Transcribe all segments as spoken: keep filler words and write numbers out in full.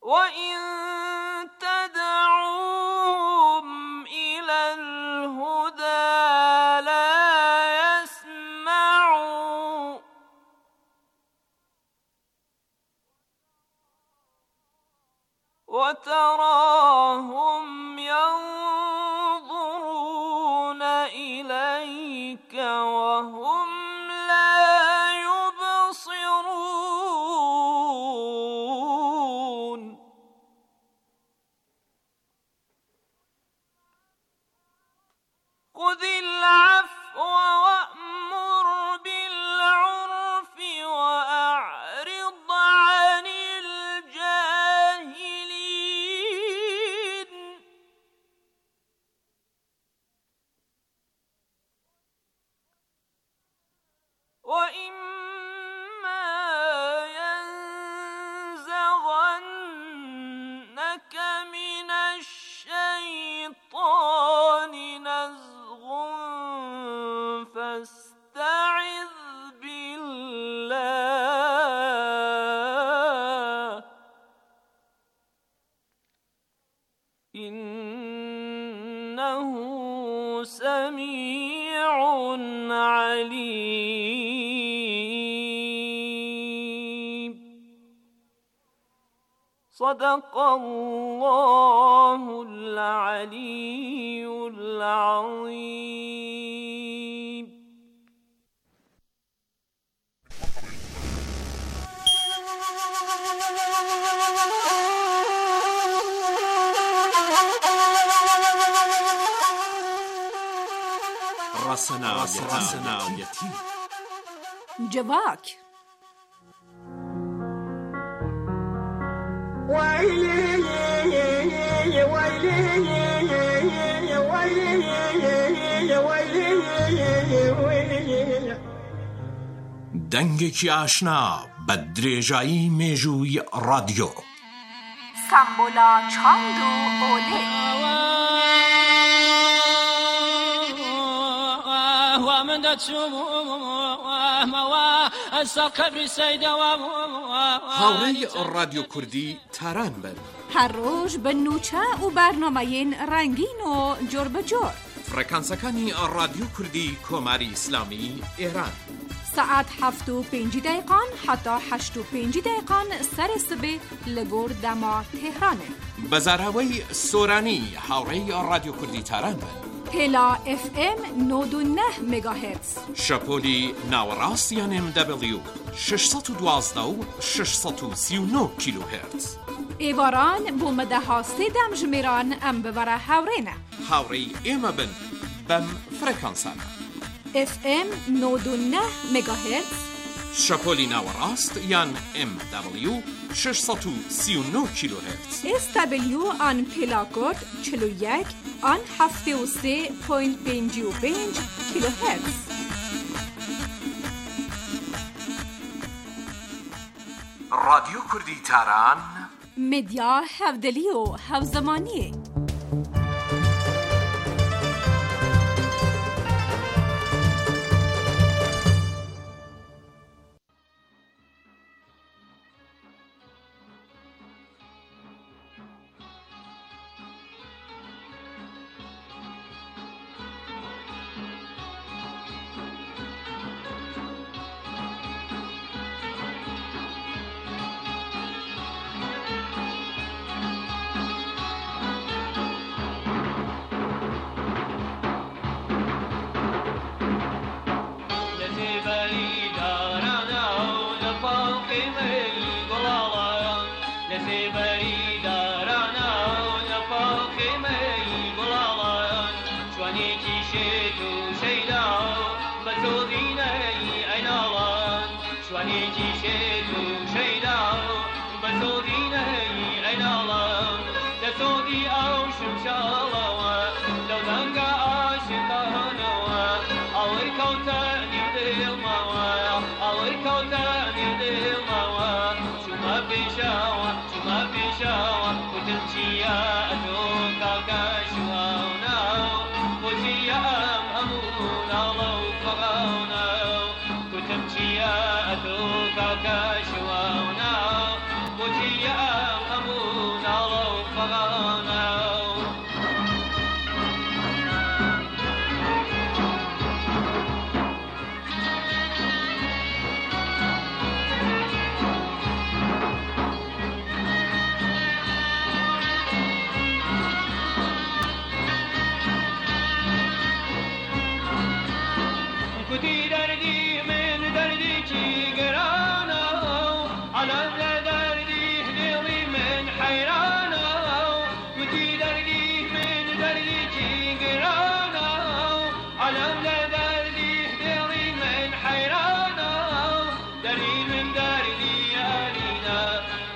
وَإِن تَدْعُوهُمْ إِلَى الْهُدَى لَا يَسْمَعُوا وَتَرَاهُمْ يَنظُرُونَ إِلَيْكَ وَهُمْ خذ العفو وأمر بالعرف وأعرض عن الجاهلين وإما ينزغنك من الشيطان نزغ فاستعذ بالله إنه سميع عليم. صدق الله العلي العظيم. رسنایتی جواک دەنگێکی ئاشنا بە درێژایی مێژووی ڕادیۆ. سامبۆلا چاند و ئۆلێ. هاوڕێی ڕادیۆ کوردی تاران بن. هەر ڕۆژ بە نوچە و بەرنامەیەن ڕەنگین و جۆر بەجۆر. فڕێکانسەکانی ڕادیۆ کوردی کۆماری ئیسلامی ئێران. سعات هەفت و پێنجی دقیقان حتا هەشت و پێنجی دقیقان سەری سبێ لە گۆر دەما تێهرانێ. بەزاراوەی سۆرانی هاوڕێی ڕادیۆ کوردی تاران بن. پێلا ئف ئێم نۆد و نە مێگاهێرتز. شەپۆلی ناوەڕاست یان ئێم دەبلیو شەشسەد و دوازدە و شەشسەد و سی و نۆ کیلۆهێرتز. ئێواران بۆ مەدەها سێدەم ژمێران ئەم ببەرە هاوڕێنە. هاوڕێی ئێمە بن بەم فڕێکانسانە. ئف ئێم نۆد و نە مێگاهێرتز. شەپۆلی ناوەڕاست یان ئێم دەبلیو شەشسەد و سی و نۆ کیلۆهێرتز. ئێس دەبلیو ئان پێلاکۆت چل و یەک ئان هەفتێ و سێ پۆینت پێنجی و پێنج کیلۆهێرتز. ڕادیۆ کوردی تاران مدیا هەودەلی و هەوزەمانیە. كاشوانا وجيا أمور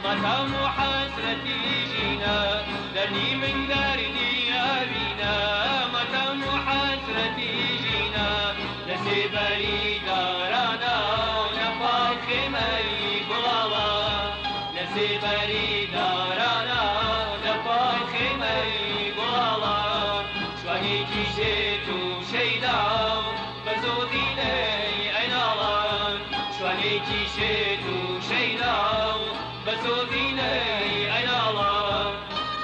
مەتام و حەسرەتی ژینە دەرنی من دەردی ئەبینە مەتام و حەسرەتی ژینە لە سێبەری دارانە لە پاڵ خێمەی گوڵاوە لە سێبەری دارانە لە پاڵ خێمەی گوڵاوە جوانێکی شێت و شەیدا بە زۆدینەی ئەیناڵان جوانێکی شێت و شەیدا بە زۆدینەی ئەیناڵان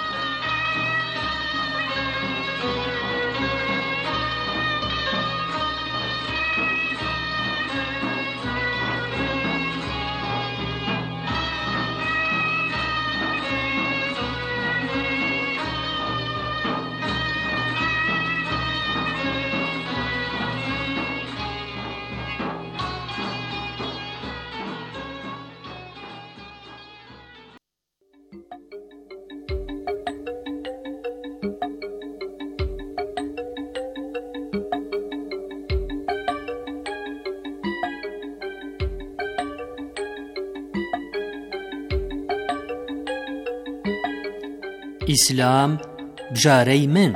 ئیسلام بژارەی من.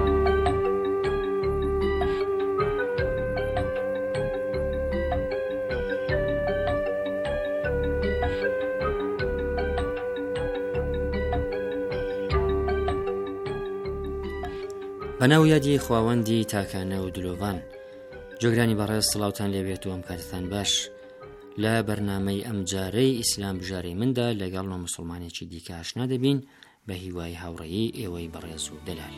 بەناو یادی خواوەندی تاکانە و دلۆڤان جۆگرانی بەڕێز سڵاوتان لێبێت و ئەم کاتتان باش لە بەرنامەی ئەم جارەی ئیسلام بژارەی مندا لەگەڵ نۆ موسڵمانێکی دیکە ئاشنا دەبین بە هیوای هاوڕێی ئێوەی بەڕێز و دەلال.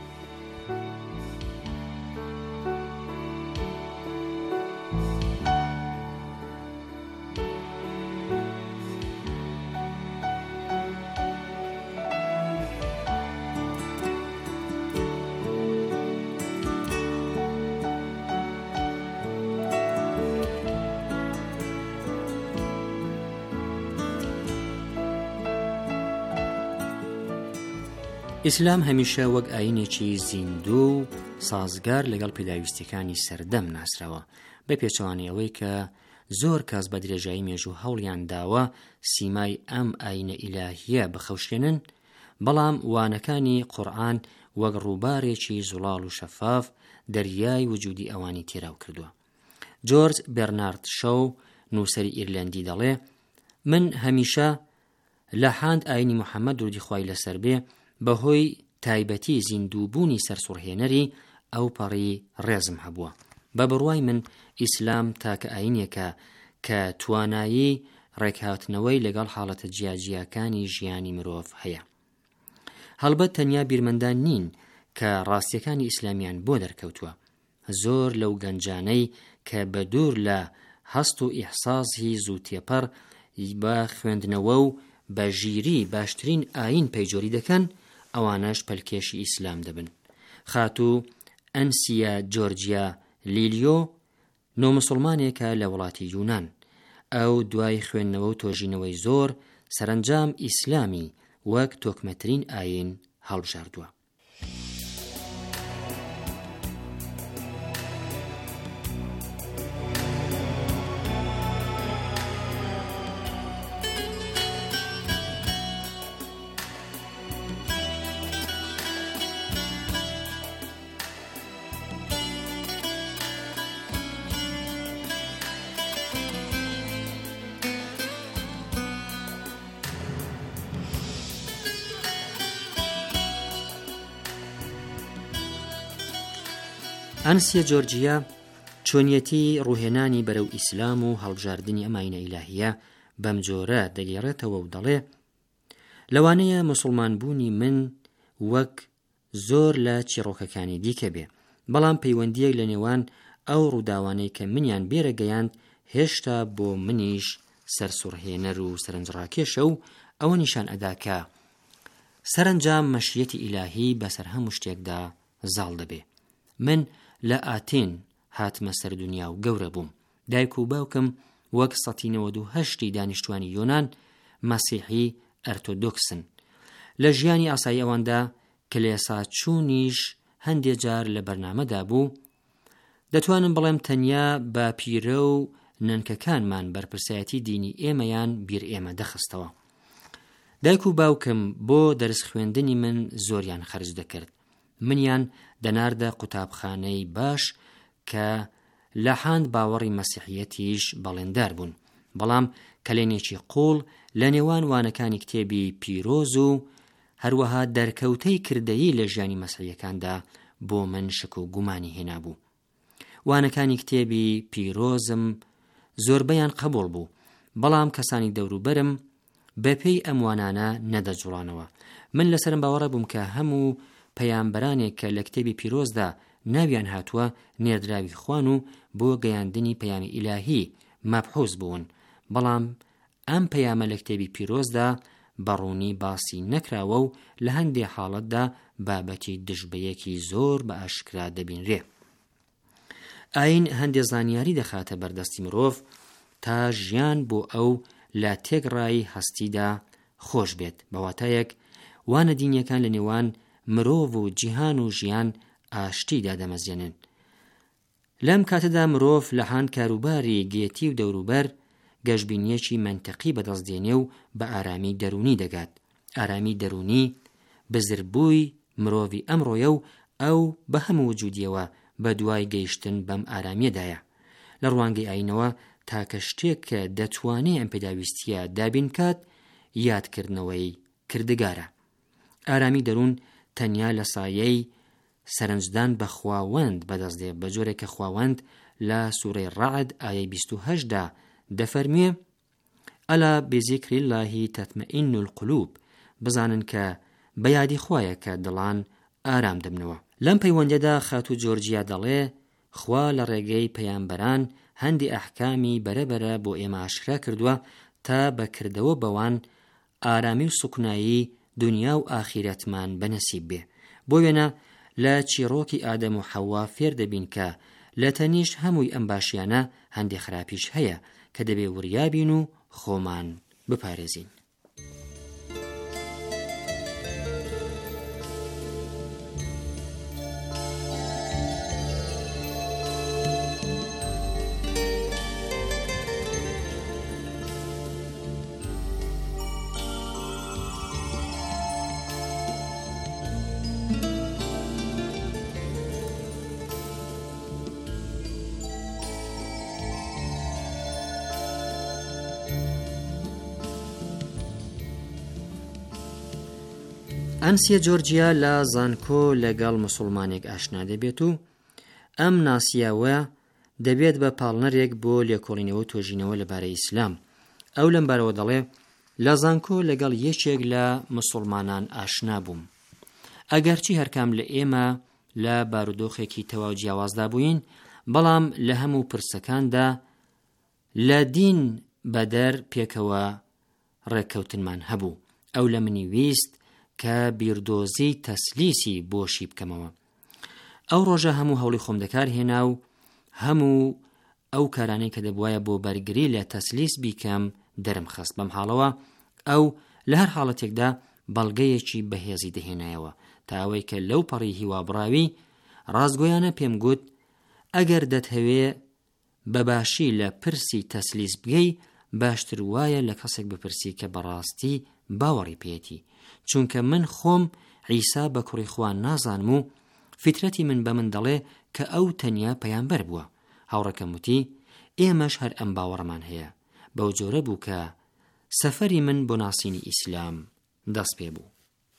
ئیسلام هەمیشە وەک ئاینێکی زیندوو و سازگار لەگەڵ پێداویستیەکانی سەردەم ناسراوە بە پێچەوانەوەی کە زۆر کەس بە درێژایی مێژوو هەوڵیان داوە سیمای ئەم ئاینە ئیلاهیە بخەوشێنن، بەڵام وانەکانی قورئان وەک ڕووبارێکی زوڵاڵ و شەفاف دەریای وجودی ئەوانی تێراو کردووە. جۆرج بێرنارد شەو نووسەری ئیرلەندی دەڵێ من هەمیشە لە حاند ئاینی موحەممەد درودی خوای لەسەر بێ بەهۆی تایبەتی زیندووبوونی سەرسوڕهێنەری ئەو پەڕی ڕێزم هەبووە. بە بڕوای من ئیسلام تاکە ئاینێکە کە توانایی ڕێکهاتنەوەی لەگەڵ حاڵەتە جیاجیاکانی ژیانی مرۆڤ هەیە. هەڵبەت تەنیا بیرمەندان نین کە ڕاستیەکانی ئیسلامیان بۆ دەرکەوتووە. زۆر لەو گەنجانەی کە بە دوور لە هەست و ئیحساسی زوو تێپەڕ بە خوێندنەوە و بە ژیری باشترین ئاین پەیجۆری دەکەن، ئەوانەش پەلکێشی ئیسلام دەبن. خاتوو ئەنسیە جۆرجیا لیلیۆ نۆمسڵمانێکە لە وڵاتی یونان. ئەو دوای خوێندنەوە و تۆژینەوەی زۆر سەرنجام ئیسلامی وەک تۆکمەترین ئاین هەڵبژاردووە. ئەنسیە جۆرجیا چۆنیەتی ڕووهێنانی بەرەو ئیسلام و هەڵبژاردننی ئەماینە ئیلاهیە بەم جۆرە دەگێڕێتەوە و دەڵێ لەوانەیە موسڵمانبوونی من وەک زۆر لە چیرۆکەکانی دیکە بێ، بەڵام پەیوەندیەک لە نێوان ئەو ڕووداوانەی کە منیان بێرە گەیاند هێشتا بۆ منیش سەرسوڕهێنەر و سەرنجڕاکێشە و ئەوە نیشان ئەداکە سەرنجام مەشیەتی ئیلاهی بەسەر هەموو شتێکدا زاڵ دەبێ. من لە ئاتین هاتمە سەر دنیا و گەورە بووم. دایک و باوکم وەک سەدی نەوەد و هەشتی دانیشتوانی یۆنان مەسیحی ئەرتۆدۆکسن. لە ژیانی ئاسایی ئەواندا کلێسا چوونیش هەندێک جار لە بەرنامەدا بوو. دەتوانم بڵێم تەنیا بە پیرە و نەنکەکانمان بەرپرسایەتی دینی ئێمەیان بیر ئێمە دەخستەوە. دایک و باوکم بۆ دەرس خوێندنی من زۆریان خەرج دەکرد. منیان دەناردە قوتابخانەی باش کە لە حاند باوەڕی مەسیحیەتیش بەڵێندار بوون، بەڵام کەلێنێکی قوڵ لە نێوان وانەکانی کتێبی پیرۆز و هەروەها دەرکەوتەی کردەیی لە ژیانی مەسیحیەکاندا بۆ من شک و گومانی هێنابوو. وانەکانی کتێبی پیرۆزم زۆربەیان قبوڵ بوو، بەڵام کەسانی دەوروبەرم بەپێی ئەم وانانە نەدەجوڵانەوە. من لەسەرم باوەڕە بووم کە هەموو پەیامبەرانێک کە لە کتێبی پیرۆزدا ناویان هاتووە نێردراوی خوان و بۆ گەیاندنی پەیامی ئیلاهی مەبحوث بوون، بەڵام ئەم پەیامە لە کتێبی پیرۆزدا بەڕوونی باسی نەکراوە و لە هەندێک حاڵەتدا بابەتی دژبەیەکی زۆر بە ئاشکرا دەبینرێ. ئاین هەندێک زانیاری دەخاتە بەردەستی مرۆڤ تا ژیان بۆ ئەو لە تێگڕایی هەستیدا خۆش بێت، بەواتایەک وانە دینیەکان لە نێوان مرۆڤ و جیهان و ژیان ئاشتیدا دەمەزێنن. لەم کاتەدا مرۆڤ لە هاان کاروباری گێتی و دەوروبەر گەشتبینیەکی منتەقی بەدەستدێنێ و بە ئارامی دەرونی دەگات. ئارامی دەرونی بزربووی مرۆڤی ئەمڕۆیە و ئەو بە هەموو وجودیەوە بە دوای گەیشتن بەم ئارامیەدایە. لە ڕوانگەی ئاینەوە تاکە شتێک کە دەتوانێت ئەم پێداویستیە دابین کات یادکردنەوەی کردگارە. ئارامی دەروون تەنیا لە سایەی سەرنجدان بە خواوەند بەدەستدێ، بە جۆرێک کە خواوەند لە سوورەی ڕەعد ئایەی بیست و هەشتدا دەفەرمێ ئەلا بذیکر الله تەطمئین القلوب، بزانن کە بە یادی خوایە کە دڵان ئارام دەبنەوە. لەم پەیوەندەدا خاتو جۆرجیا دەڵێ خوا لە ڕێگەی پەیامبەران هەندی ئەحکامی بەرەبەرە بۆ ئێمە ئاشکرا کردووە تا بەکردەوە بەوان ئارامی و سوکنایی دنیا و ئاخیرەتمان بەنەسیب بێ. بۆ وێنە لە چیرۆکی ئادەم و حەوا فێر دەبین کە لە تەنیشت هەمووی ئەم باشیانە هەندێک خراپیش هەیە کە دەبێ وریابین و خۆمان بپارێزین. ئەنسیە جۆرجیا لە زانکۆ لەگەڵ موسڵمانێک ئاشنا دەبێت و ئەم ناسیاوە دەبێت بە پاڵنەرێک بۆ لێکۆڵینەوە تۆژینەوە لەبارەی ئیسلام. ئەو لەم بارەوە دەڵێ لە زانکۆ لەگەڵ یەکێک لە موسڵمانان ئاشنا بووم. ئەگەرچی هەرکام لە ئێمە لە بارودۆخێکی تەواو جیاوازدا بووین، بەڵام لە هەموو پرسەکاندا لە دین بەدەر پێکەوە ڕێککەوتنمان هەبوو. ئەو لە منی ویست کە بیردۆزی تەسلیسی بۆشی بکەمەوە. ئەو ڕۆژە هەموو هەوڵی خۆم دەکار هێنا و هەموو ئەو کارانەی کە دەبوایە بۆ بەرگری لە تەسلیس بیکەم دەرم خست. بەم حاڵەوە ئەو لە هەر حاڵەتێکدا بەڵگەیەکی بەهێزی دەهێنایەوە تا ئەوەی کە لەو پەڕی هیوابڕاوی ڕازگۆیانە پێم گوت ئەگەر دەتهەوێ بەباشی لە پرسی تەسلیس بگەی باشتر وایە لە کەسێک بپرسی کە بەڕاستی باوەڕی پێێتی، چونکە من خۆم عیسا بە کوڕی خوا نازانم و فیترەتی من بە من دەڵێ کە ئەو تەنیا پەیامبەر بووە. هاوڕەکەم وتی ئێمەش هەر ئەم باوەڕمان هەیە. بەو جۆرە بوو کە سەفەری من بۆ ناسینی ئیسلام دەست پێ بوو.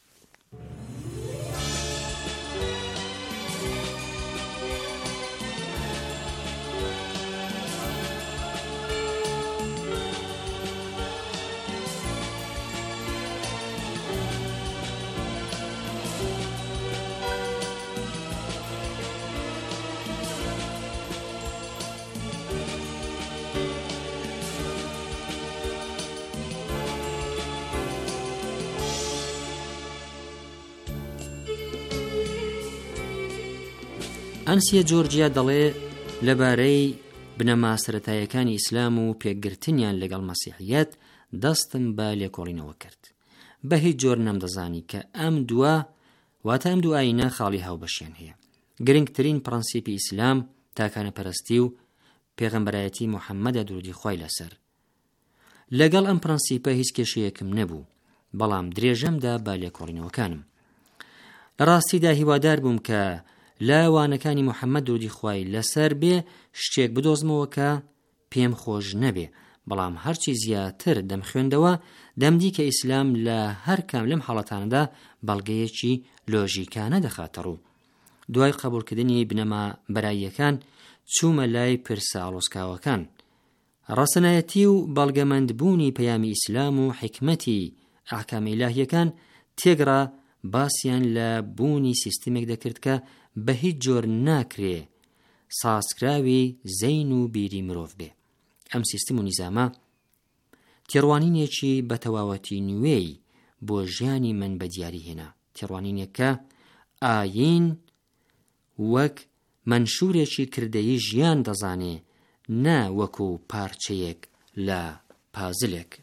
ئەنسیە جۆرجیا دەڵێ لەبارەی بنەما سەرەتاییەکانی ئیسلام و پێکگرتنیان لەگەڵ مەسیحیەت دەستم بە لێکۆڵینەوە کرد. بە هیچ جۆر نەمدەزانی کە ئەم دووە واتە ئەم دوو ئاینە خاڵی هاوبەشیان هەیە. گرنگترین پرەنسیپی ئیسلام تاکانە پەرستی و پێغەمبەرایەتی موحەممەدە درودی خوای لەسەر. لەگەڵ ئەم پرەنسیپە هیچ کێشەیەکم نەبوو بەڵام درێژەمدا با لێکۆڵینەوەکانم. لە ڕاستیدا هیوادار بووم کە لاوانەکانی محەممەد درودی خوای لەسەر بێ شتێک بدۆزمەوە کە پێم خۆش نەبێ، بەڵام هەرچی زیاتر دەمخوێندەوە دەمدی کە ئیسلام لە هەر کام لەم حاڵەتانەدا بەڵگەیەکی لۆژیکانە دەخاتە ڕوو. دوای قبولکردنی بنەما بەراییەکان چوومە لای پرسە ئاڵۆزکاوەکان. ڕاستەنایەتی و بەڵگەمەندبوونی پەیامی ئیسلام و حکمەتی ئاحکامی ئیلاهیەکان تێگڕا باسییان لە بوونی سیستمێک دەکرد کە بە هیچ جۆر ناکرێ سازکراوی زەین و بیری مرۆڤ بێ. ئەم سیستم و نیزامە تێڕوانینێکی بە تەواوەتی نوێی بۆ ژیانی من بە دیاری هێنا. تێڕوانینێک کە ئاین وەک منشورێکی کردەیی ژیان دەزانێ، نا وەکو پارچەیەک لە پازلێک.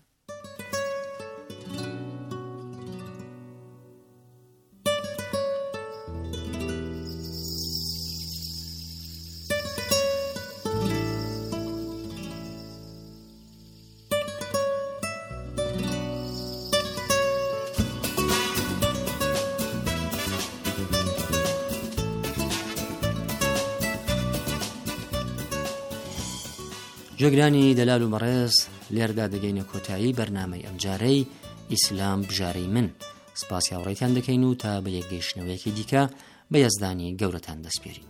جۆگرانی دەلال و بەڕێز، لێردا دەگەینە کۆتایی بەرنامەی ئەمجارەی ئیسلام بژارەی من. سپاسی هاوڕێیتان دەکەین و تا بە یەکگەیشتنەوەیەکی دیکە بە یەزدانی گەورەتان دەسپێرین.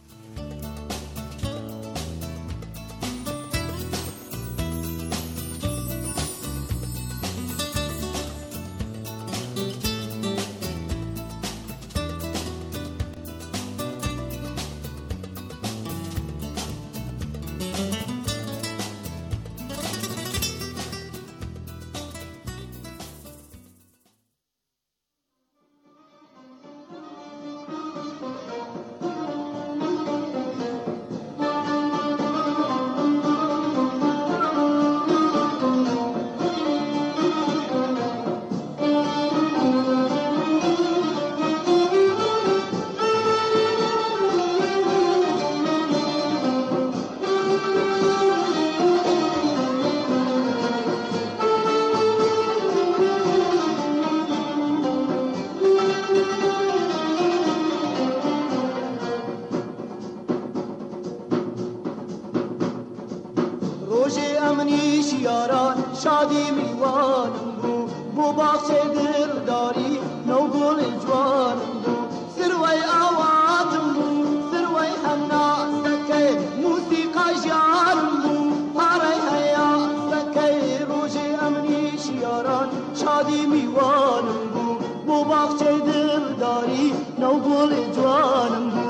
شادی میوانم بو بو باغچه درداری نو گل جوانم بو سروی آواتم بو سروی همنا سکی موسیقی جانم بو پاره هیا سکی روز امنی شیاران شادی میوانم بو بو باغچه درداری نو گل جوانم بو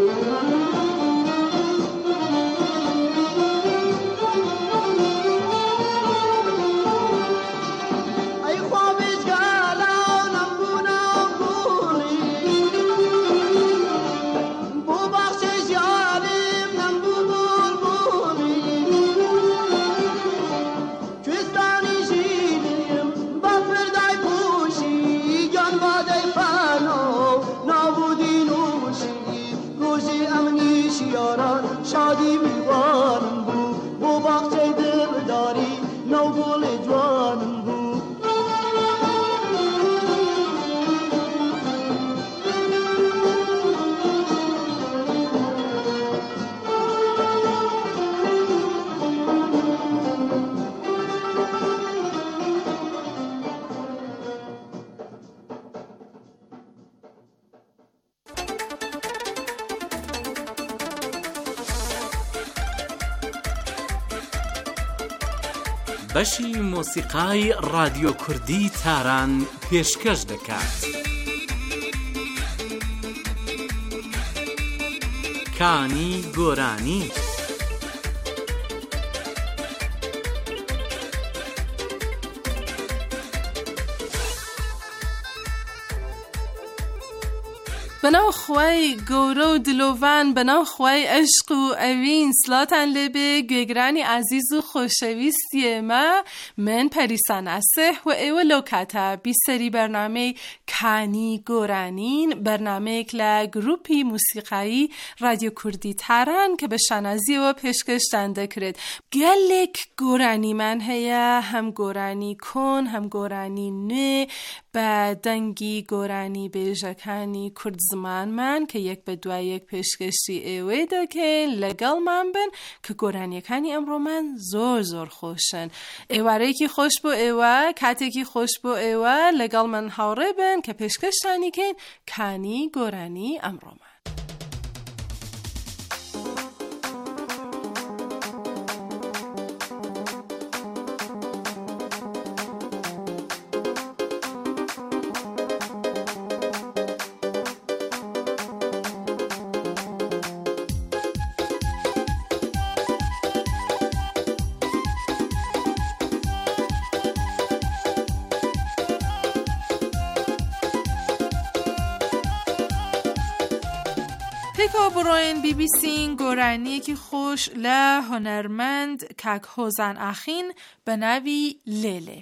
شادی میوانم بو بو باغچه دلداری نو گل جوانم بو بەشی مۆسیقای رادیۆ کوردی تاران پێشکەش دەکات. کانی گۆرانی بناو خوای گورو و دلوان، بناو خوای عشق و اوین سلاتن لبه گوگرانی عزیز و خوشویستی ما. من پریسان اسه و ایو لوکاتا بی سری برنامه کانی گورانین، برنامه کلا گروپی موسیقایی رادیو کردی تران که به شنازی و پیشکش دنده کرد. گلک گورانی من هیا، هم گورانی کن هم گورانی نه، با دنگی گورانی بیجکانی کرد زمان من که یک به دوای یک پیشکشی ایوه دکن لگل من بن که گورانی کنی امرو من زور زور خوشن. ایواره کی خوش بو ایوه، کتی کی خوش بو ایوه لگل من هاره بن که پیشکش تانی کن کنی گورانی امرو من. پیکا بروین بی بی سین گورانی که خوش له هنرمند کک هوزن اخین به نوی لیله.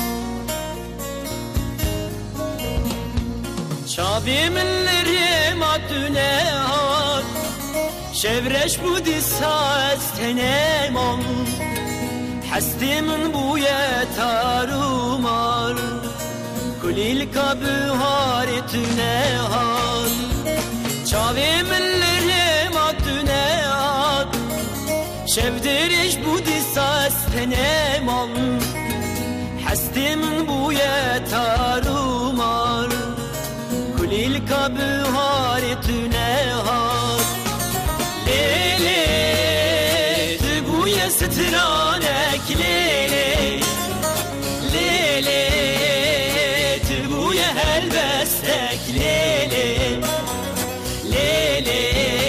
چابی من لریم آدونه ها شورش بودی ساز تنمام حستی من بویه تارومار کلیل کابو هاری تونه ها چاوی من لریم آدونه ها شودرش بودی ساز تنمام حستی من بویه تارومار کلیل کابو هاری تونه ها لیلی تو بویه سترانک لیلی لیلی تو بویه هلبستک لیلی لیلی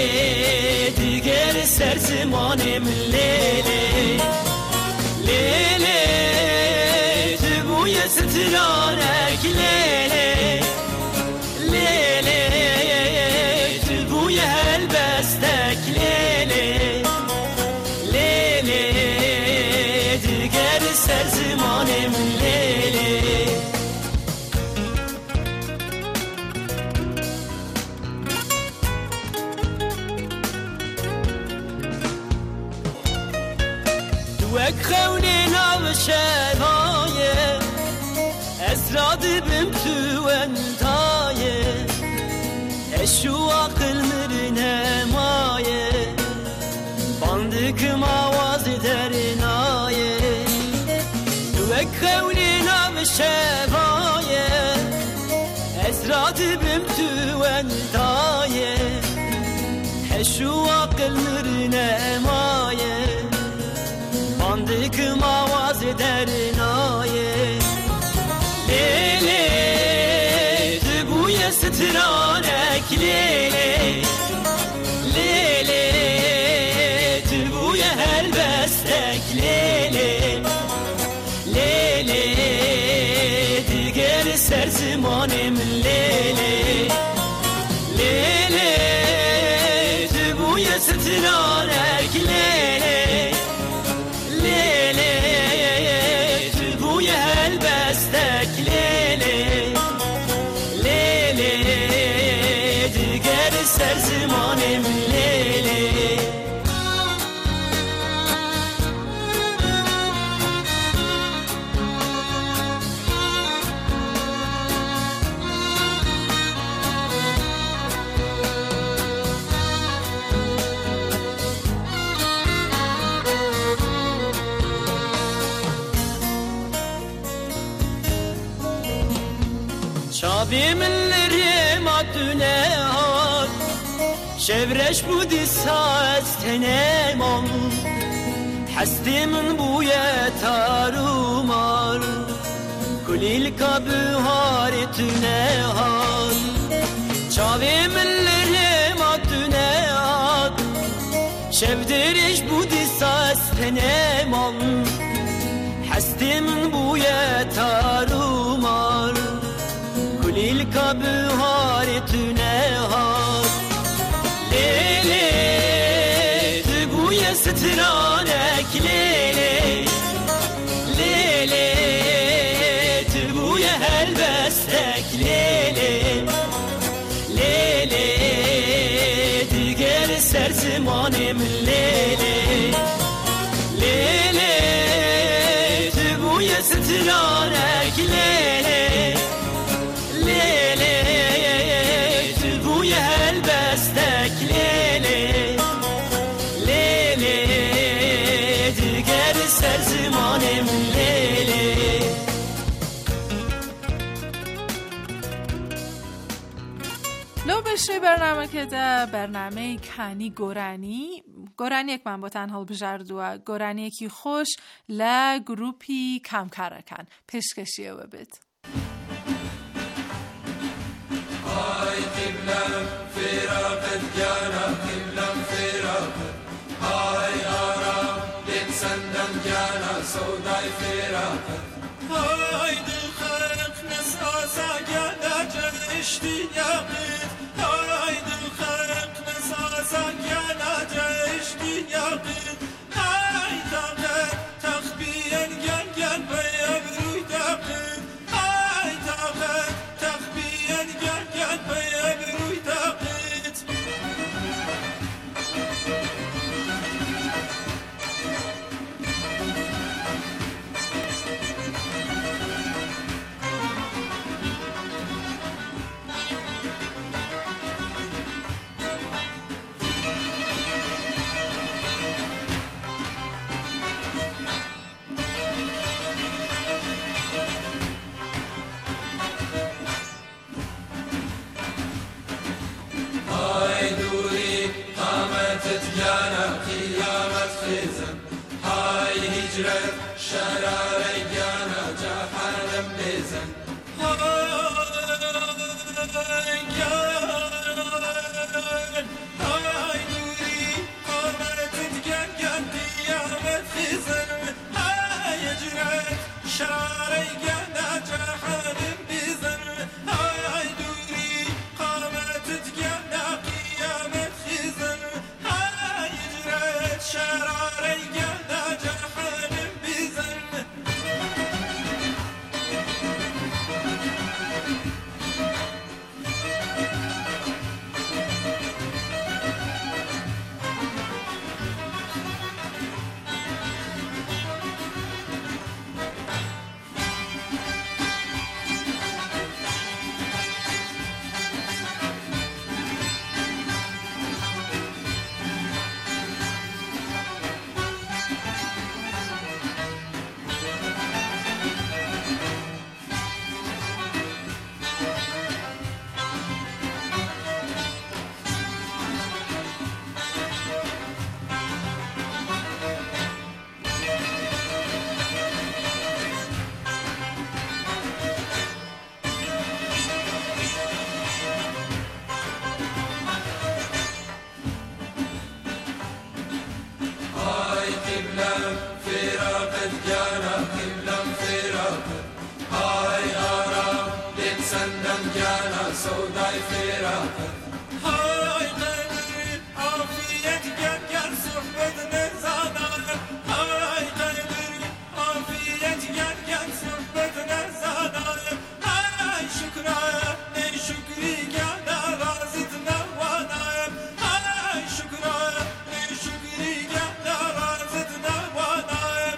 دیگر سر زمانم لیلی لیلی تو بویه سترانک لیلی لیلی تو بویه هلبستک لیلی لیلی دیگر سر زمانم لیلی دوک خونی نام شبایه اسراد بم تو انتایه اشو عقل مرنه مایه باندک مواز درنایه دوک خونی نام شبایه اسراد بم تو انتایه اشو عقل مرنه مایه باندک مواز درنایه لیلی تو بوی سترانک لیلی لیلی تو بوی هلبستک لیلی لیلی دیگر سر زمانم لیلی لیلی تو بوی سترانک لیلی لیلی تو بوی هلبستک لیلی لیلی دیگر سر زمانم لیلی چابی من لریم آدونه ها شورش بودی ساز تنمام حستی من بویه تارومار کلیل کابو هاری تونه ها چابی من لریم آدونه ها شودرش بودی ساز تنمام حستی من بویه تارومار کلیل کابو هاری تونه ها زمانم لیلی لیلی تو بوی سترانک لیلی لیلی تو بوی هلبستک لیلی لیلی دیگر سر زمانم لیلی. لو بشه برنامه که ده برنامه کانی گورانی گورانی یک من با تنها بجردوه گورانی یکی خوش ل گروپی کم کرکن پیشکشیه و بید های قبلم فراقت جانم قبلم فراقت های آرام یک سندم جانم سودای فراقت های دل خلق نساسا جانا جشتی یقید های دل خلق نساسا جانا جشتی یقید های طاقت تخبیین گل گل بیم روی دقید های طاقت تخبیین گل گل بیم روی دقید شرار جانا جحالم بزن های جان های نوری قامتت گن گن قیامت خزن های جرات شرار جانا جحالم بزن های نوری قامتت گن قیامت خزن های جرات شرار جانا جحالم سودای فراقت های قلبی عافیت گل گل صحبت نزانم های قلبی عافیت گل گل صحبت نزانم های شکران ای شکری گل نرازت نوانم های شکران ای شکری گل نرازت نوانم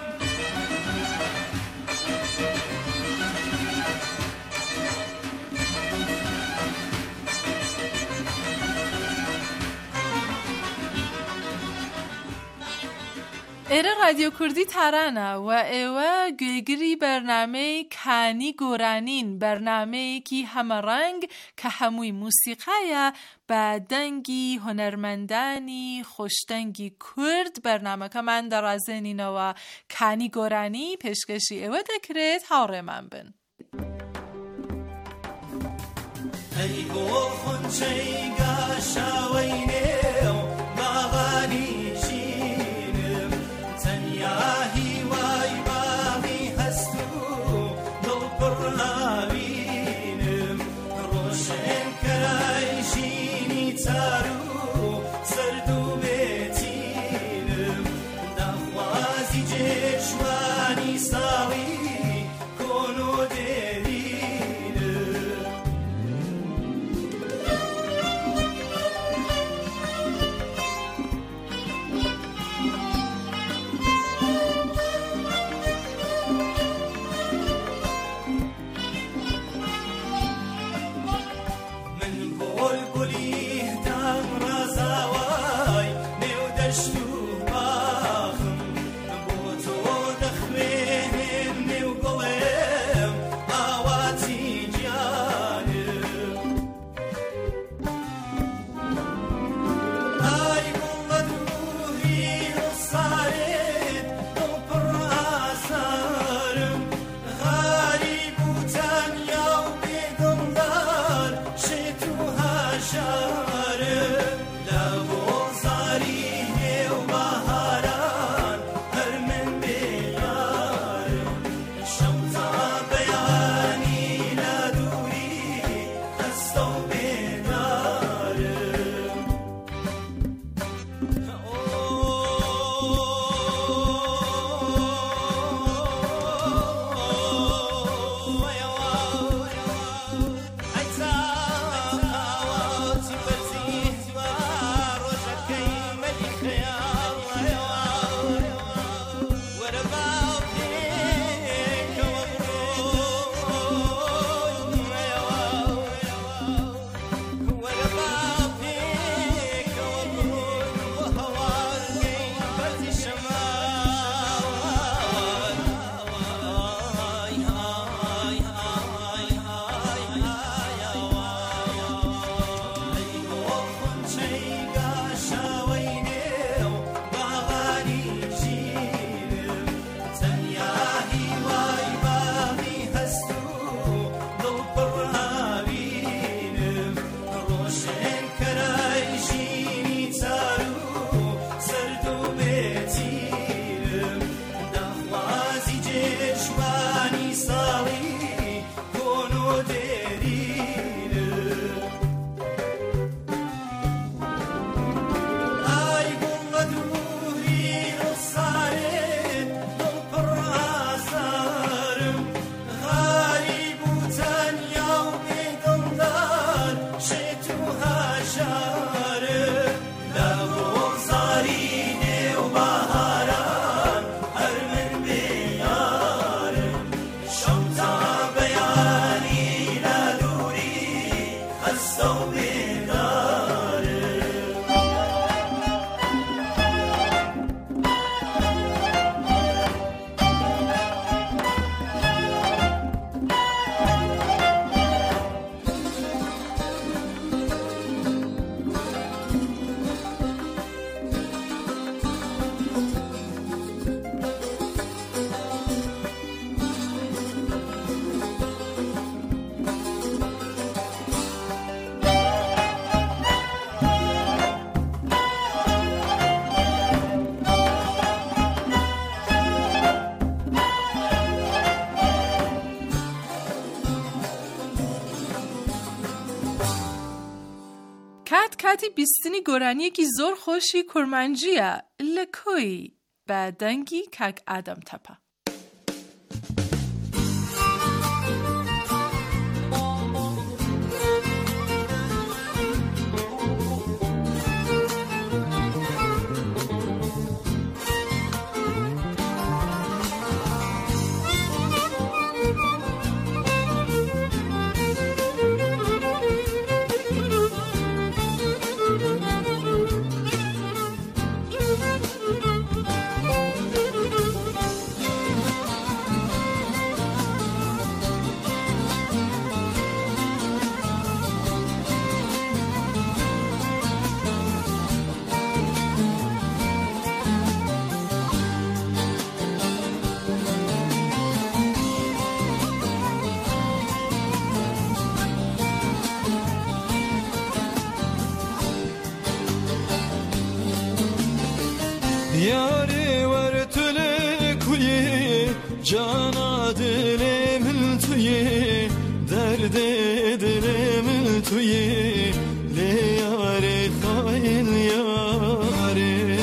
ایره رادیو کردی ترانه و ایوه گویگری برنامه کانی گورانین برنامه کی همه رنگ که هموی موسیقی با دنگی هنرمندانی خوشدنگی کرد برنامه که من در ازنین و کانی گورانی پیشکشی ایوه دکرت هاوره من بن ای گو خونچیگا شاوینه مغانی کاتی بیستنی گۆرانیەکی زۆر خۆشی کورمانجیە لە کۆی بە دەنگی کاک ئادەم تەپە. یاری ور تله کوی جانا دلم توی درد دلم توی لیاری خاین یاری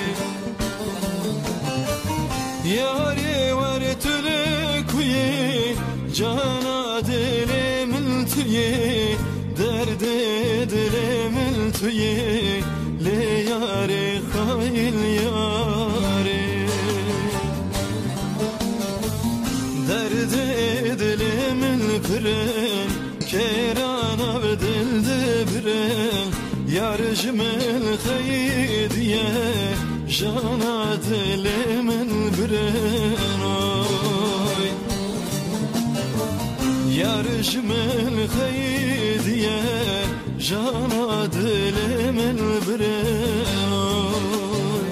یاری ور تله کوی جانا دلم توی درد دلم توی لیاری خاین یاری درد دلمن پرن کیران av dilde biren yarjımın xeydiye jana dilimin biren oy yarjımın xeydiye jana dilimin biren oy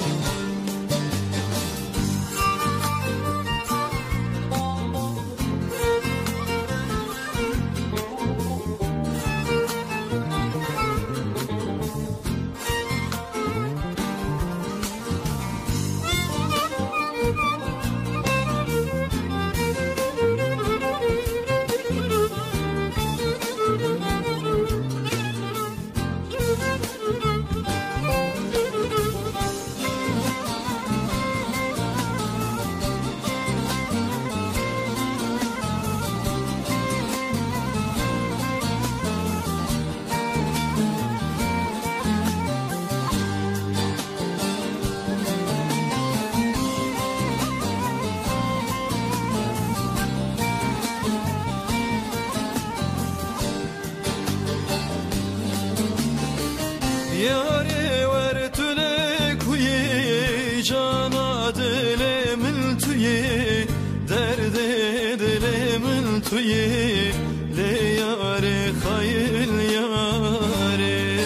یاری ور تله کوی جانا دلمن توی درد دلمن توی لیاری خایل یاری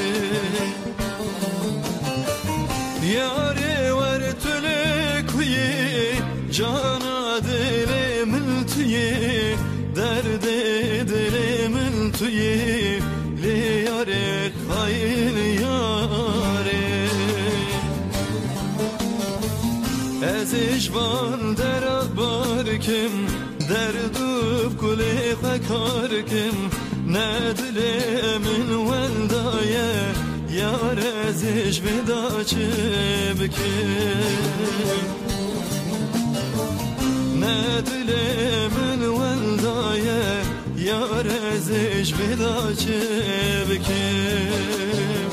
یاری ور تله کوی جانا دلمن توی درد دلمن توی لیاری خایل یاری از اجوان در بارکم دردوب کلی فکارکم ندل من ولدایه یار از اج بدا چه بکم ندل من ولدایه یار از اج بدا چه بکم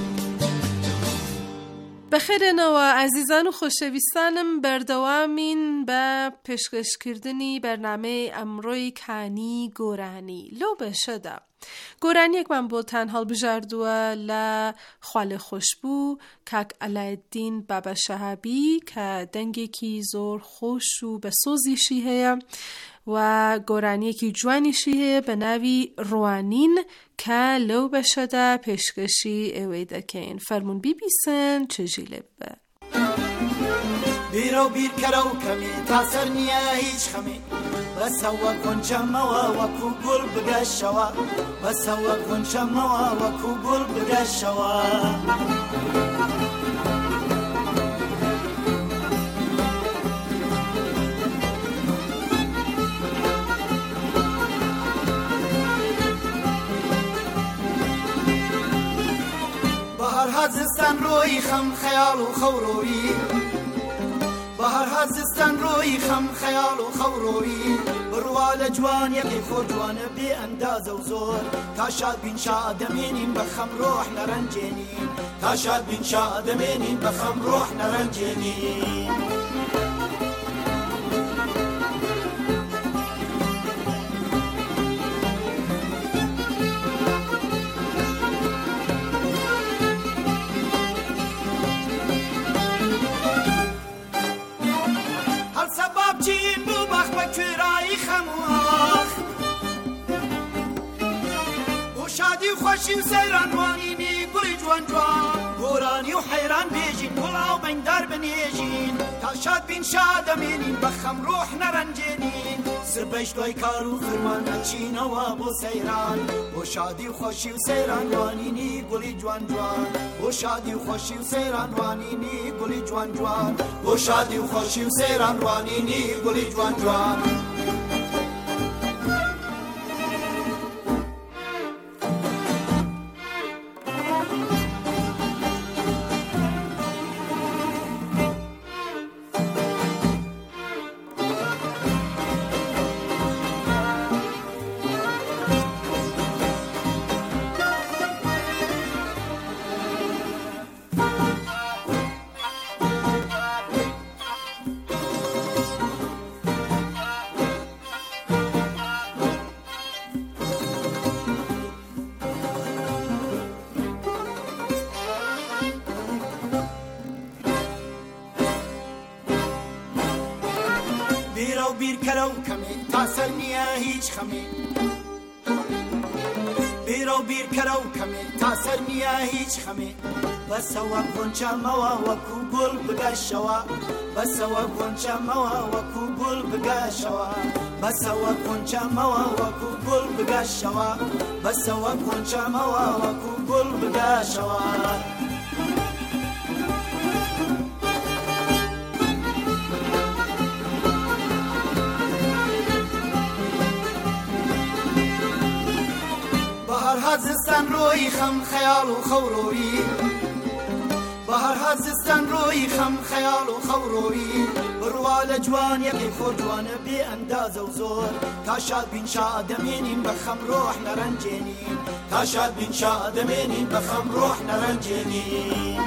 بەخێرێنەوە ئازیزان و خۆشەویستانم بەردەوامین بە پێشکەشکردنی بەرنامەی ئەمڕۆی کانی گۆرانی لەو بەشەدا. گۆرانیەکمان بۆتان هەڵبژاردووە لە خواڵێ خۆشبوو کاک ئەلایەددین بابە شەهابی کە دەنگێکی زۆر خۆش و بە سۆزیشی هەیە و گۆرانیەکی جوانیشی هەیە بە ناوی ڕوانین کە لەو بەشەدا پێشکەشی ئێوەی دەکەین. فەرموون بیبیسن چێژی لێ ببە. بیرە و بیرکەرە و کەمی تا سەر نییە هیچ خەمی بەسەوە گونجەمەوە وەکو گوڵ بگەشەوە بەسەوە گونجەمەوە وەکو گوڵ بگەشەوە زستان ڕۆی خەم خەیاڵ و خەوڕۆیی بەهەرها زستان ڕۆی خەم خەیاڵ و خەوڕۆیی بڕوا لە جوانیەکەی خۆ جوانە بێ ئەندازە و زۆر تا شاد بین شادەمێنین بە خەم ڕۆح نەرەنجێنین تا شاد بین شادەمێنین بە خەم ڕۆح نەرەنجێنین چین بوو بەخ بە کوێرایی خەمواخ بۆ شادی و خۆشی و سەیرانوانینی گوڵی جوان جوان گۆرانی و حەیران بێژین گوڵاو بەندار بنێژین تا شاد بین شادەمێنین بە خەم ڕۆح نەرەنجێنین سبەش دوای کار و فرمان ئەچینەوە بۆ سەیران بۆ شادی و خۆشی و سەیرانوانینی گوڵی جوان جوان بۆ شادی و خۆشی و سەیرانوانینی گوڵی جوان جوان بۆ شادی و خۆشی و سەیرانوانینی گوڵی جوان جوان بیرکەرە و کەمێ تا سەر نییە هیچ خەمێ بیرە و بیرکەرە و کەمێ تا سەر نییە هیچ خەمێ بەسەوە گۆنچەمەوە وەکو گوڵ بگەشەوە بەسەوە گۆنچەمەوە وەکو گوڵ بگەشەوە بەسەوە گۆنچەمەوە وەکو گوڵ بگەشەوە بەسەوە گۆنچەمەوە وەکو گوڵ بگەشەوە زستان ڕۆی خەم خەیاڵ و خەوڕۆیی بەهەرها زستان ڕۆی خەم خەیاڵ و خەوڕۆیی بڕوا لە جوانیەکەی خۆ جوانە بێ ئەندازە و زۆر تا شاد بین شادەمێنین بە خەم ڕۆح نەرەنجێنین تا شاد بین شادەمێنین بە خەم ڕۆح نەرەنجێنین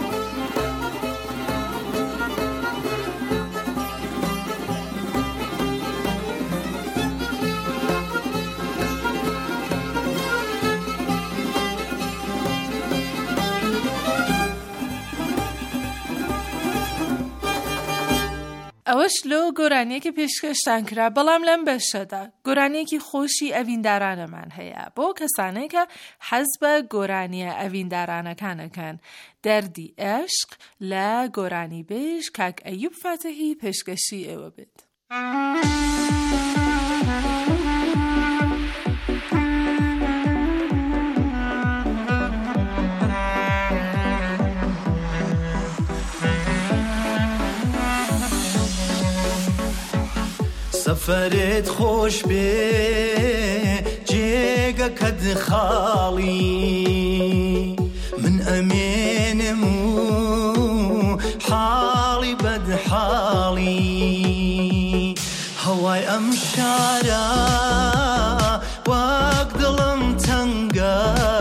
ئەوەش لەو گۆرانیەکی پێشکەشتان کرا بەڵام لەم بەشەدا گۆرانیەکی خۆشی ئەڤیندارانەمان هەیە بۆ کەسانەی کە حەز بە گۆرانیە ئەڤیندارانەکانەکەن دەردی عێشق لە گۆرانی بێژ کاک ئەیوب فاتحی پێشکەشی ئێوە بێت. سەفەرێت خۆش بێ جێگەکەت خاڵی من ئەمێنم و حاڵی بەدحاڵی هەوای ئەم شارە وەک دڵم تەنگە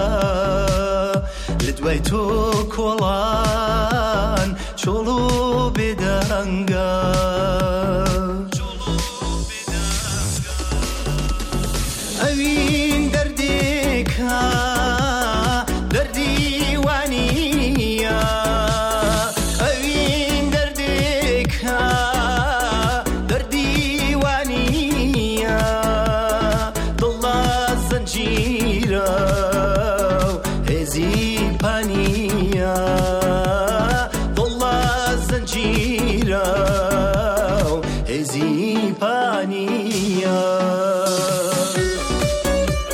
لە دوای تۆ کۆڵان چۆڵ و بێدەنگە ئەوین دەردێکە دەردی وانیە ئەوین دەردێکە دەردی وانیە دڵە زەنجیرە و هێزی پانیە دڵە زەنجیرە و هێزی پانیە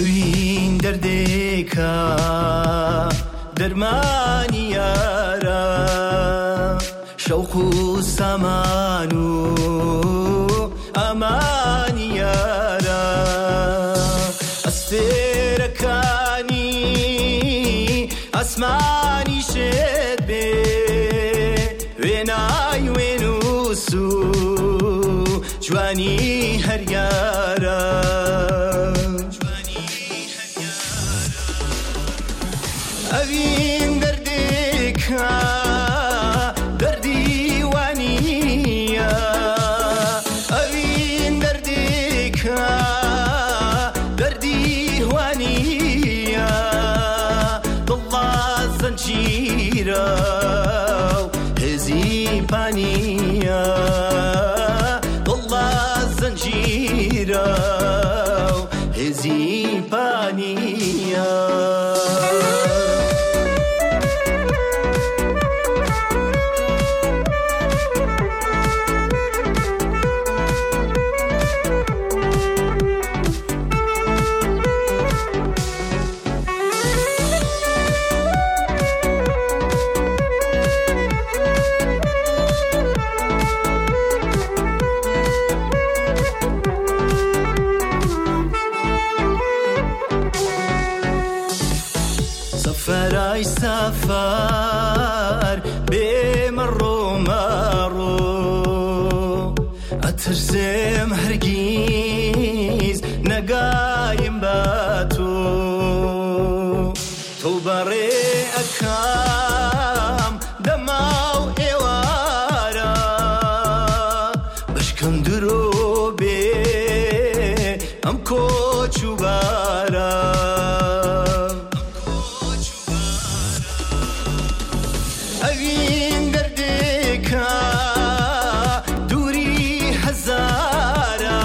ئەوین دەردێکە دەرمانی یارە شەوق و سامان و ئەمانی یارە ئەستێرەکانی ئەسمانی شێت بێ وێنای وێنووس و جوانی هەر یارە ئەوین دەردێکە دەردی وانیە ئەوین دەردێکە دەردی وانیە دڵا زەنجیرە و هێزی پانیە دڵا زەنجیرە و هێزی پانیە سفرای سفر بێمەڕۆ مەڕۆ ئەترسێم هەرگیز نەگایم بە تۆ تۆ بەڕێ ئەکام دەما و ئێوارە بەشکەم درۆ بێ ئەم کۆچ و بارە ئەوین دەردێکە دووری هەزارە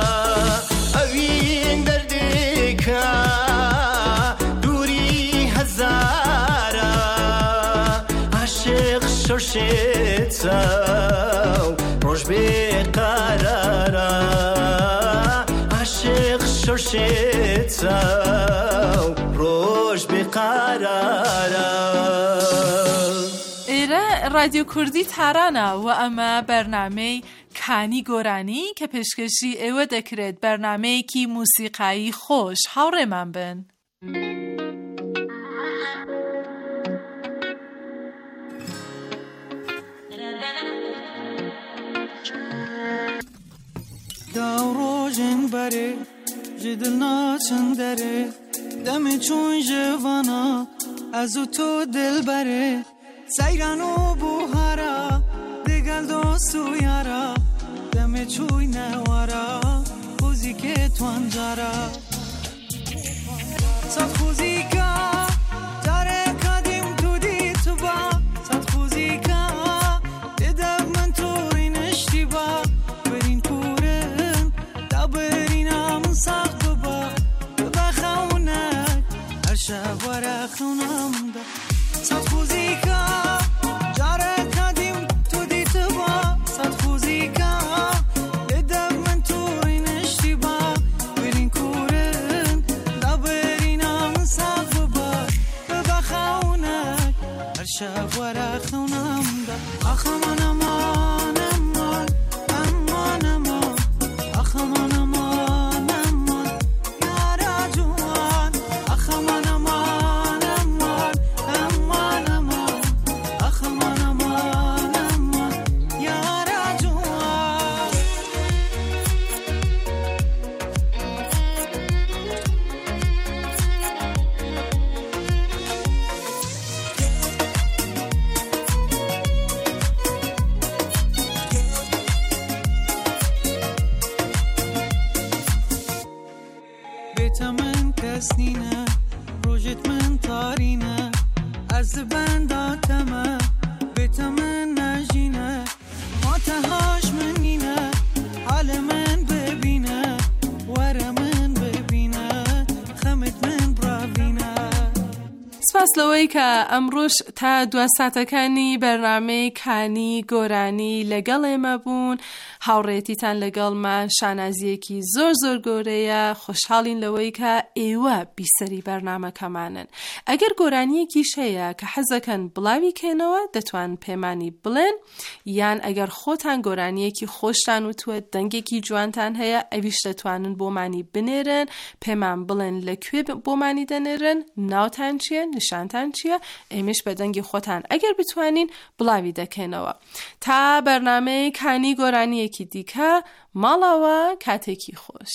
ئەوین دەردێکە دووری هەزارە عاشق شۆشێتە و ڕۆژ بێقەرارە عاشق شۆشێتە و ڕۆژ بێقەرارە رادیو کوردی تارانە و ئەمە بەرنامەی کانی گۆرانی کە پێشکەشی ئێوە دەکرێت بەرنامەیەکی موسیقایی خۆش هاوڕێمان بن. داو ڕۆژن بەرێ ji dil naçin derê demê çûn ji vana ez û tû dilberê seyran û buhara digel dost û yara demê çûyne wara xûzîkê twan cara sed xûzîka careka dîm tû dîtba sed xûzîka didev min tûrîn iştîba birîn kûrin da birîna min sax biba bibe xewnek her şev were xewna min de sed xûzîka careka dîm tû dîtba sed xûzîka didev min tûrîn iştîba birîn kûrin da birîna min sax biba bibe xewnek her şev were xewna min de ax aman aman aman aman aman ax aman aman aman yara ciwan ax aman aman aman aman aman ax aman aman aman yara ciwan بێتە من کەس نینە ڕۆژێت من تارینە ئەز بەندا تەمە بێتە من نەژینە ماتەهاش من نینە حالە من ببینە وەرە من ببینە خەمت من بڕاوینە سپاس لەوەی کە ئەمڕۆژ تا دو ساتەکانی بەرنامەی کانی گۆرانی لەگەڵ ئێمە بوون. هاوڕێتیتان لەگەڵمان شانازیەکی زۆر زۆر گۆرەیە. خۆشحاڵین لەوەی کە ئێوە بیسەری بەرنامەکەمانن. ئەگەر گۆرانیەکی شەیە کە حەزەکەن بڵاوی کێنەوە دەتوان پێمانی بڵێن، یان ئەگەر خۆتان گۆرانیەکی خۆشتان وتووە دەنگێکی جوانتان هەیە ئەویش دەتوانن بۆمانی بنێرن، پێمان بڵێن لەکوێ بۆمانی دەنێرن، ناوتان چییە، نیشانتان چییە، ئێمەش بە دەنگی خۆتان ئەگەر بتوانین بڵاوی دەکەینەوە. تا بەرنامەی کانی گۆرانیەکی دیکە ماڵەوە کاتێکی خۆش.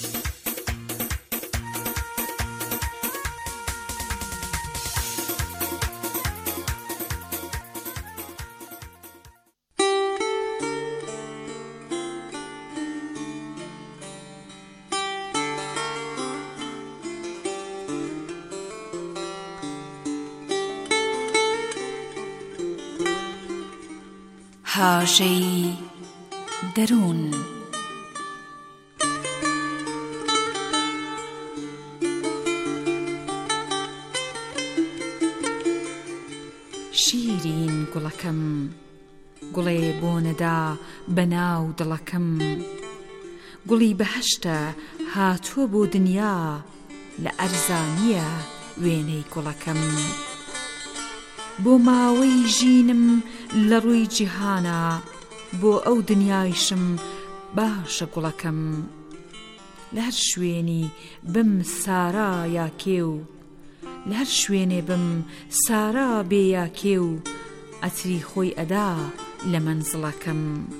هاژەی دەروون. شیرین گوڵەکەم گوڵێ بۆ نەدا بەناو دڵەکەم، گوڵی بەهەشتە هاتووە بۆ دنیا لە ئەرزانیە وێنەی گوڵەکەم. بۆ ماوەی ژینم لە ڕووی جیهانە، بۆ ئەو دنیایشم باشە گوڵەکەم. لە هەر شوێنی بم سارا یا کێو، لە هەر شوێنێ بم سارا بێ یا کێو، ئەتری خۆی ئەدا لە مەنزڵەکەم.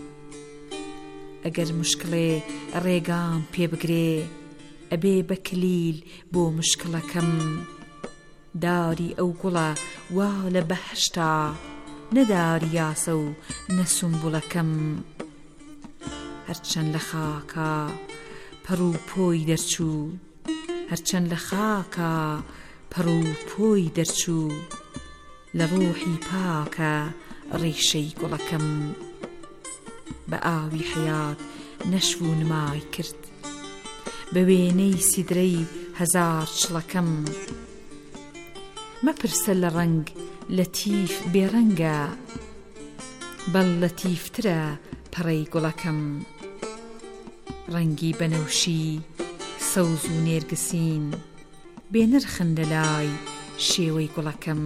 ئەگەر مشکڵێ ڕێگام پێ بگرێ، ئەبێ بە کلیل بۆ مشکڵەکەم. داری ئەو گوڵە وا لە بەهەشتا، نەداری یاسە و نەسومبوڵەکەم. هەرچەند لە خاکە پەڕ و پۆی دەرچوو، هەرچەند لە خاکە پەڕ و پۆی دەرچوو، لە ڕۆحی پاکە ڕێشەی گوڵەکەم. بە ئاوی حەیات نەشو نمای کرد، بە وێنەی سیدرەی هەزار چڵەکەم. مەپرسە لە ڕەنگ لەتیف بێڕەنگە، بەڵ لەتیفترە پەڕەی گوڵەکەم. ڕەنگی بەنەوشی سەوز و نێرگسین، بێنرخن لە لای شێوەی گوڵەکەم.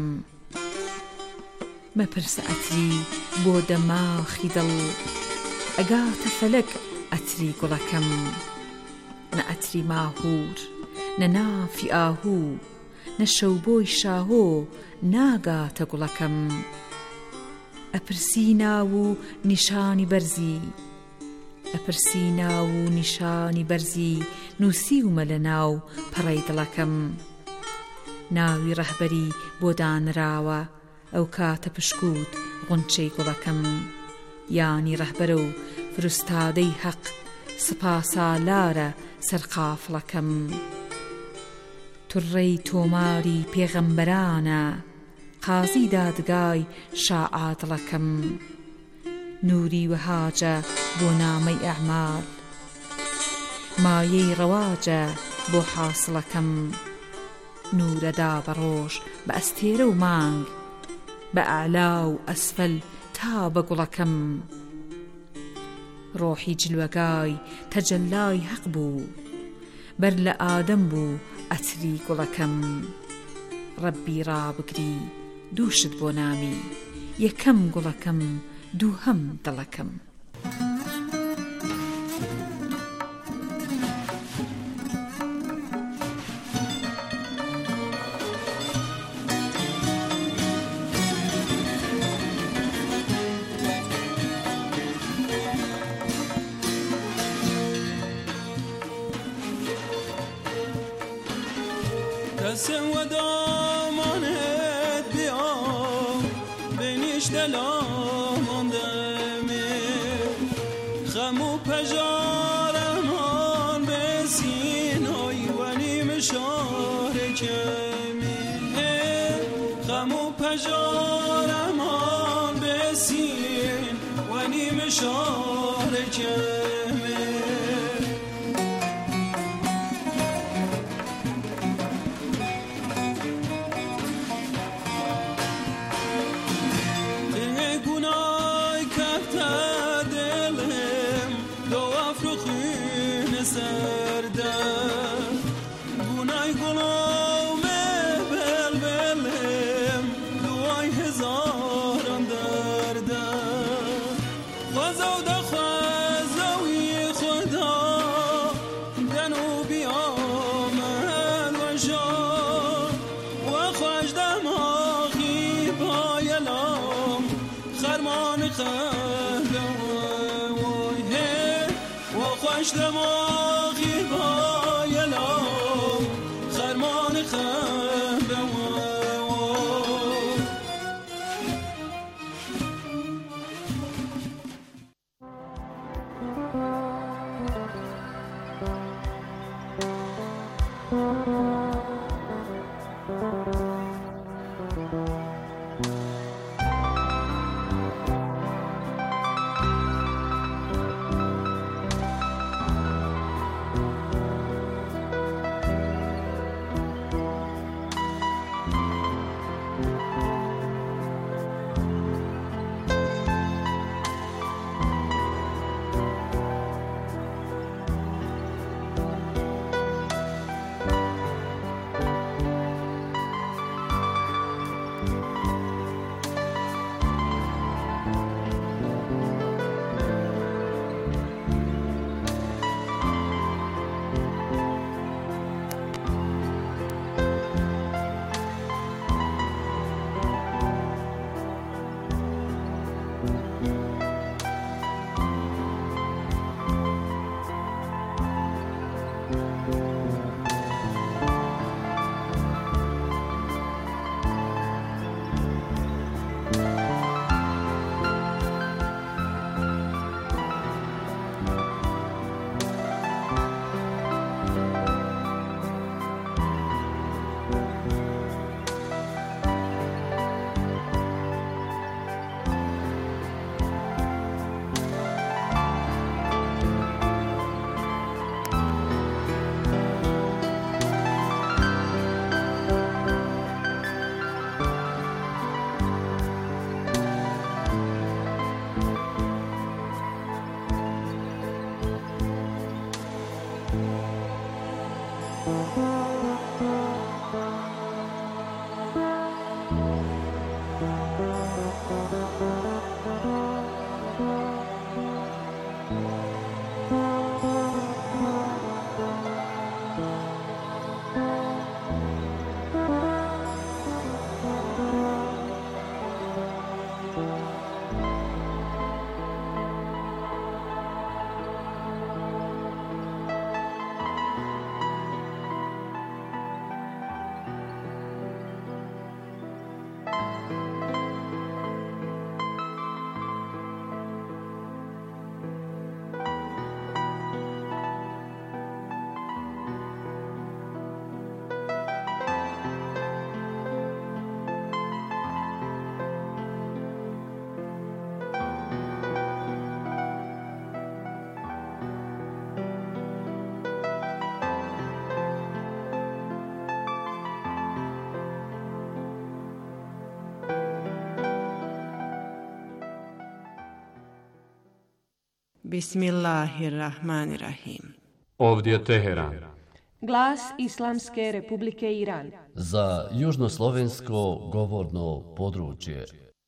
مەپرسە ئەتری بۆ دەماخی دڵ، ئەگاتە فەلەک ئەتری گوڵەکەم. نە ئەتری ماهور نە نافی ئاهوو، نە شەو بۆی شاهۆ ناگاتە گوڵەکەم. ئەپرسی ناو و نیشانی بەرزی، ئەپرسی ناو و نیشانی بەرزی، نووسیومە لە ناو پەڕەی دڵەکەم. ناوی ڕەهبەری بۆ دانراوە، ئەو کاتە پشکوت غونچەی گوڵەکەم. یانی ڕەهبەرە و فرستادەی حەق، سپاسالارە سەرقافڵەکەم. توڕەی تۆماری پێغەمبەرانە، قازی دادگای شائادڵەکەم. نووری وەهاجە بۆ نامەی ئەعمال، مایەی ڕەواجە بۆ حاصڵەکەم. نورەدا بە ڕۆژ بە ئەستێرە و مانگ، بە ئەعلا و ئەسفەل تا بە گوڵەکەم. ڕۆحی جلوەگای تەجەلای حەق بوو، بەر لە ئادەم بوو ئەتری گوڵەکەم. ڕەبی ڕابگری دووشت بۆ نامی، یەکەم گوڵەکەم دووهەم دڵەکەم. کەسێ وەدامانێت بیا بینیش دەلاماندەمێ، خەم و پەژارەمان بێسینۆی وەنیمە شارێکەمێ. خەم و پەژارەمان بێسین وەنیمە شارێکەمێ. باش دماغی بایلا خرمان خنده و Bismillahirrahmanirrahim. Ovdje je Teheran. Glas Islamske Republike Iran. Za južnoslovensko govorno područje.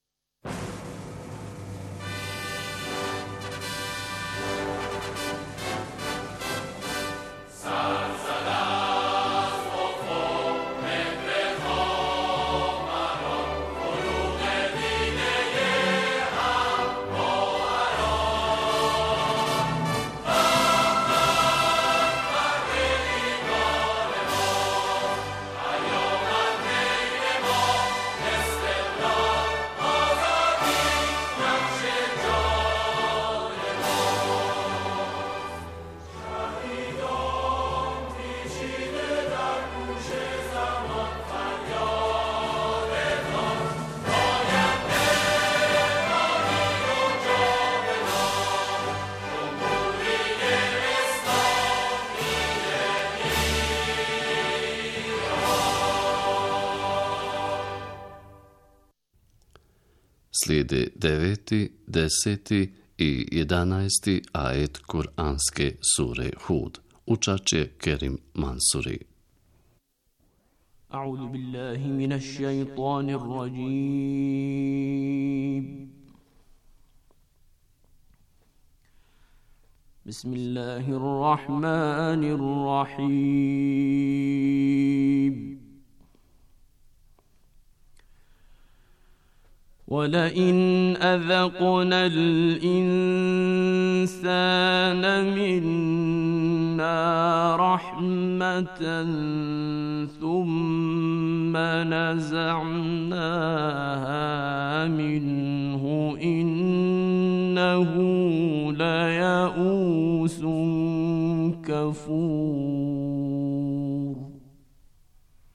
Slijede deveti, deseti i jedanaesti ajet Kur'anske sure Hud. Učat će Kerim Mansuri. أعوذ بالله من الشيطان الرجيم بسم الله الرحمن الرحيم ولئن أذقنا الإنسان منا رحمة ثم نزعناها منه إنه ليئوس كفور